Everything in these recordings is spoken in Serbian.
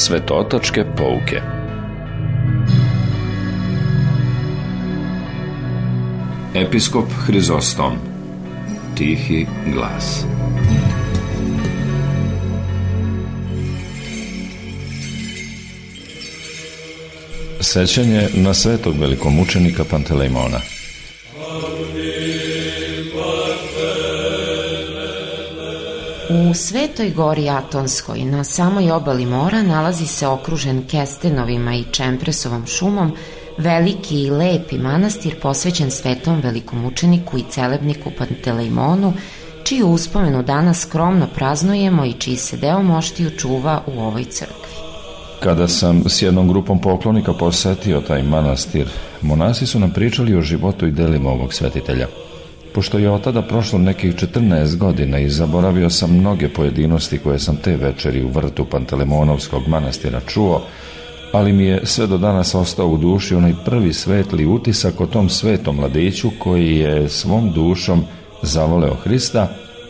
Svetotačke pouke. Episkop Hrizostom. Tihi glas. Sećanje na svetog velikomučenika Pantelejmona. U Svetoj gori Atonskoj, na samoj obali mora, nalazi se okružen kestenovima i čempresovom šumom veliki i lepi manastir posvećen svetom velikomučeniku i celebniku Pantelejmonu, čiju uspomenu danas skromno praznujemo i čiji se deo moštiju čuva u ovoj crkvi. Kada sam s jednom grupom poklonika posetio taj manastir, monasi su nam pričali o životu i delima ovog svetitelja. Pošto je od tada prošlo nekih 14 godina i zaboravio sam mnoge pojedinosti koje sam te večeri u vrtu Pantelejmonovskog manastira čuo, ali mi je sve do danas ostao u duši onaj prvi svetli utisak o tom svetom mladiću koji je svom dušom zavoleo Hrista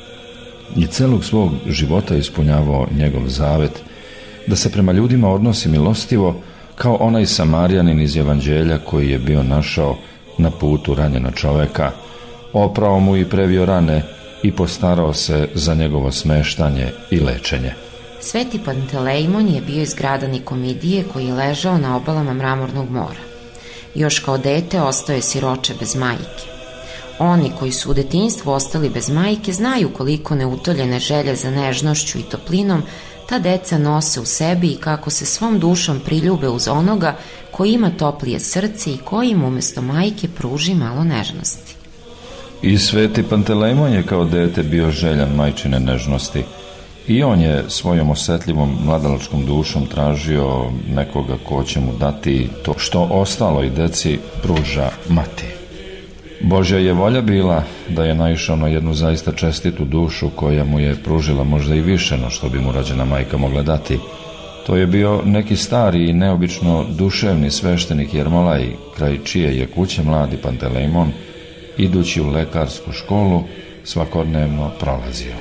i celog svog života ispunjavao njegov zavet, da se prema ljudima odnosi milostivo kao onaj Samarijanin iz Evanđelja koji je bio našao na putu ranjena čoveka, oprao mu i previo rane i postarao se za njegovo smeštanje i lečenje. Sveti Pantelejmon je bio iz grada Nikomidije koji je ležao na obalama Mramornog mora. Još kao dete ostao je siroče bez majke. Oni koji su u detinjstvu ostali bez majke znaju koliko neutoljene želje za nežnošću i toplinom ta deca nose u sebi i kako se svom dušom priljube uz onoga koji ima toplije srce i koji im umjesto majke pruži malo nežnosti. I sveti Pantelejmon je kao dete bio željan majčine nežnosti. I on je svojom osetljivom mladalačkom dušom tražio nekoga ko će mu dati to što ostaloj deci pruža mati. Božja je volja bila da je naišao na jednu zaista čestitu dušu koja mu je pružila možda i više no što bi mu rođena majka mogla dati. To je bio neki stari i neobično duševni sveštenik Jermolaj, kraj čije je kuće mladi Pantelejmon, idući u lekarsku školu, svakodnevno prolazio.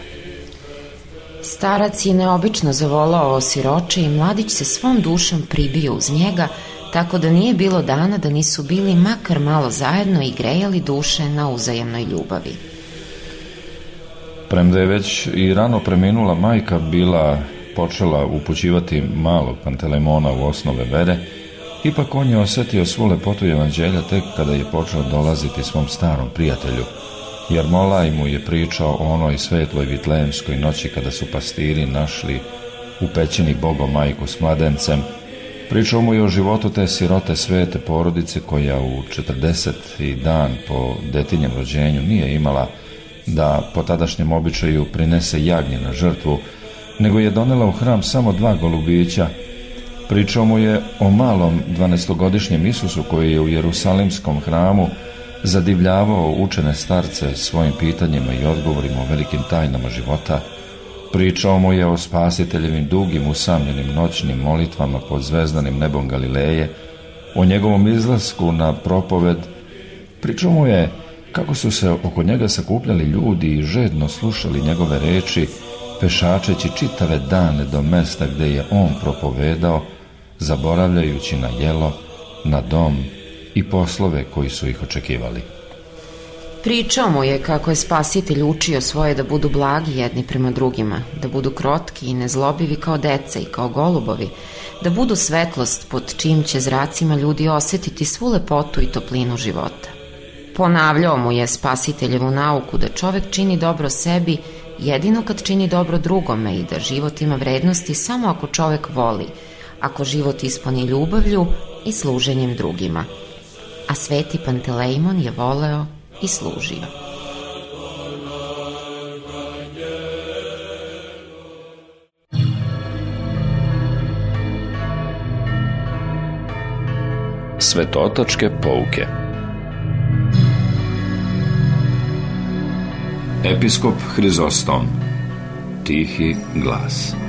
Starac je neobično zavolao siroče i mladić se svom dušom pribio uz njega, tako da nije bilo dana da nisu bili makar malo zajedno i grejali duše na uzajamnoj ljubavi. Premda je već i rano preminula majka bila počela upućivati malog Pantelejmona u osnove vere, ipak on je osetio svu lepotu Evanđelja tek kada je počeo dolaziti svom starom prijatelju. Jermolaj mu je pričao o onoj svetloj vitlejemskoj noći kada su pastiri našli u pećini Bogomajku s mladencem. Pričao mu je o životu te sirote svete porodice koja u 40. dan po detinjem rođenju nije imala da po tadašnjem običaju prinese jagnje na žrtvu, nego je donela u hram samo 2 golubića. Pričao mu je o malom 12-godišnjem Isusu koji je u Jerusalimskom hramu zadivljavao učene starce svojim pitanjima i odgovorima o velikim tajnama života. Pričao mu je o spasiteljevim dugim usamljenim noćnim molitvama pod zvezdanim nebom Galileje, o njegovom izlasku na propoved. Pričao mu je kako su se oko njega sakupljali ljudi i žedno slušali njegove reči, pešačeći čitave dane do mesta gde je on propovedao, zaboravljajući na jelo, na dom i poslove koji su ih očekivali. Pričao mu je kako je Spasitelj učio svoje da budu blagi jedni prema drugima, da budu krotki i nezlobivi kao deca i kao golubovi, da budu svetlost pod čijim će zracima ljudi osjetiti svu lepotu i toplinu života. Ponavljao mu je Spasiteljevu nauku da čovek čini dobro sebi jedino kad čini dobro drugome i da život ima vrednosti samo ako čovek voli, ako život ispuni ljubavlju i služenjem drugima. A sveti Pantelejmon je voleo i služio. Svetotačke pouke. Episkop Hrizostom. Tihi glas.